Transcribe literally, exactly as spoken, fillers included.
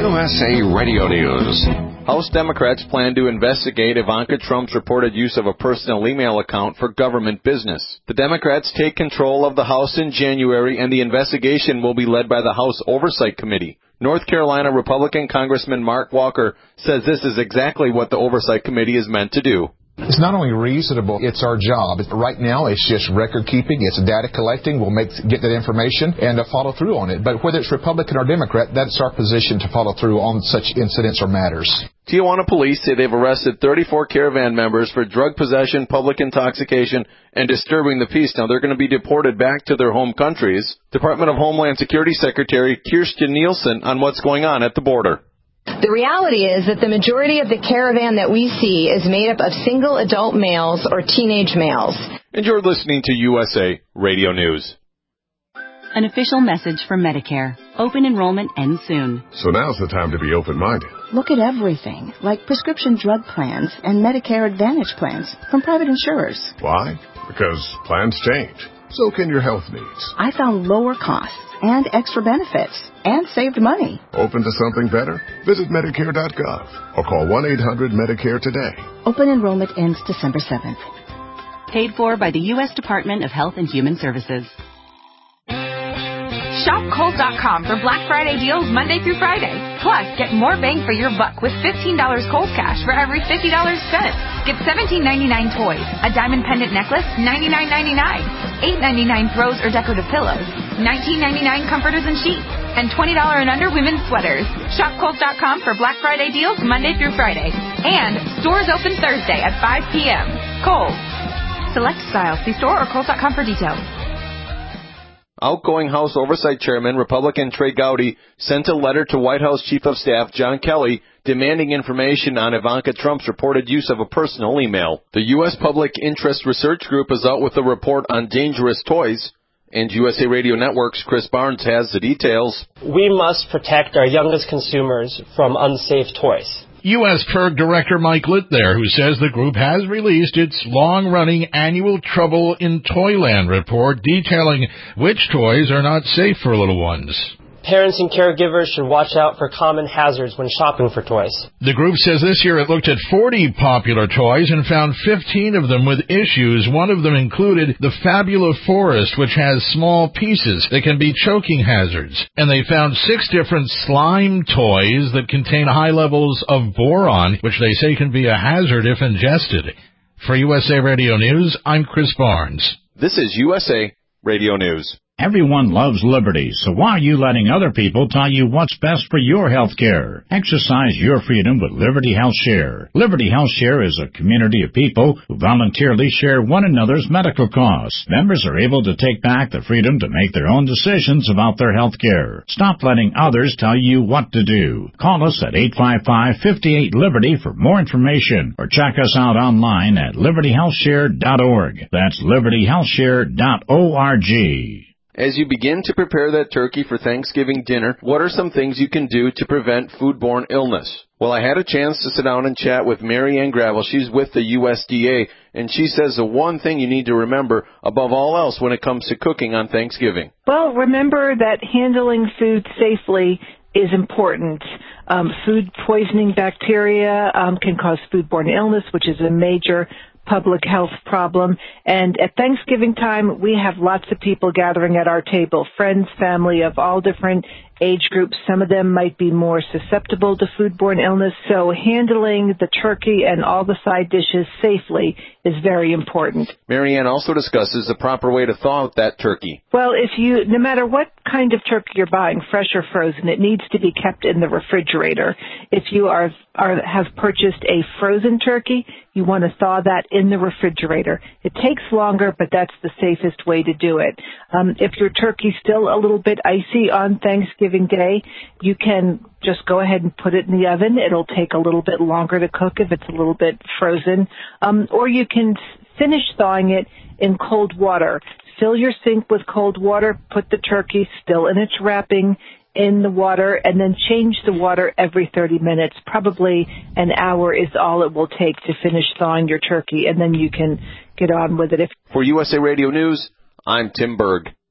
U S A Radio News. House Democrats plan to investigate Ivanka Trump's reported use of a personal email account for government business. The Democrats take control of the House in January, and the investigation will be led by the House Oversight Committee. North Carolina Republican Congressman Mark Walker says this is exactly what the Oversight Committee is meant to do. It's not only reasonable, it's our job. Right now, it's just record keeping, it's data collecting. We'll make get that information and uh, follow through on it. But whether it's Republican or Democrat, that's our position to follow through on such incidents or matters. Tijuana police say they've arrested thirty-four Caravan members for drug possession, public intoxication, and disturbing the peace. Now, they're going to be deported back to their home countries. Department of Homeland Security Secretary Kirstjen Nielsen on what's going on at the border. The reality is that the majority of the caravan that we see is made up of single adult males or teenage males. And you're listening to U S A Radio News. An official message from Medicare. Open enrollment ends soon. So now's the time to be open-minded. Look at everything, like prescription drug plans and Medicare Advantage plans from private insurers. Why? Because plans change. So can your health needs. I found lower costs and extra benefits and saved money. Open to something better? Visit Medicare dot gov or call one eight hundred Medicare today. Open enrollment ends December seventh. Paid for by the U S Department of Health and Human Services. Shop Kohl's dot com for Black Friday deals Monday through Friday. Plus, get more bang for your buck with fifteen dollars Kohl's cash for every fifty dollars spent. Get seventeen ninety-nine toys, a diamond pendant necklace, ninety-nine ninety-nine, eight ninety-nine throws or decorative pillows, nineteen ninety-nine comforters and sheets, and twenty dollars and under women's sweaters. Shop Kohl's dot com for Black Friday deals Monday through Friday. And stores open Thursday at five p.m. Kohl's. Select styles. See store or Kohl's dot com for details. Outgoing House Oversight Chairman Republican Trey Gowdy sent a letter to White House Chief of Staff John Kelly demanding information on Ivanka Trump's reported use of a personal email. The U S Public Interest Research Group is out with a report on dangerous toys, and U S A Radio Network's Chris Barnes has the details. We must protect our youngest consumers from unsafe toys. U S P I R G Director Mike Litt there, who says the group has released its long-running annual Trouble in Toyland report detailing which toys are not safe for little ones. Parents and caregivers should watch out for common hazards when shopping for toys. The group says this year it looked at forty popular toys and found fifteen of them with issues. One of them included the Fabula Forest, which has small pieces that can be choking hazards. And they found six different slime toys that contain high levels of boron, which they say can be a hazard if ingested. For U S A Radio News, I'm Chris Barnes. This is U S A Radio News. Everyone loves liberty, so why are you letting other people tell you what's best for your health care? Exercise your freedom with Liberty Health Share. Liberty Health Share is a community of people who voluntarily share one another's medical costs. Members are able to take back the freedom to make their own decisions about their health care. Stop letting others tell you what to do. Call us at eight five five, five eight, Liberty for more information, or check us out online at liberty health share dot org. That's liberty health share dot org. As you begin to prepare that turkey for Thanksgiving dinner, what are some things you can do to prevent foodborne illness? Well, I had a chance to sit down and chat with Mary Ann Gravel. She's with the U S D A, and she says the one thing you need to remember above all else when it comes to cooking on Thanksgiving. Well, remember that handling food safely is important. Um, food poisoning bacteria um, can cause foodborne illness, which is a major public health problem. And at Thanksgiving time, we have lots of people gathering at our table, friends, family of all different age groups. Some of them might be more susceptible to foodborne illness. So handling the turkey and all the side dishes safely is very important. Mary Ann also discusses the proper way to thaw out that turkey. Well, if you, no matter what kind of turkey you're buying, fresh or frozen, it needs to be kept in the refrigerator. If you are, are have purchased a frozen turkey, you want to thaw that in the refrigerator. It takes longer, but that's the safest way to do it. Um, if your turkey's still a little bit icy on Thanksgiving Day, you can just go ahead and put it in the oven. It'll take a little bit longer to cook if it's a little bit frozen. Um, or you can finish thawing it in cold water. Fill your sink with cold water, put the turkey still in its wrapping in the water, and then change the water every thirty minutes. Probably an hour is all it will take to finish thawing your turkey, and then you can get on with it. If For U S A Radio News, I'm Tim Berg.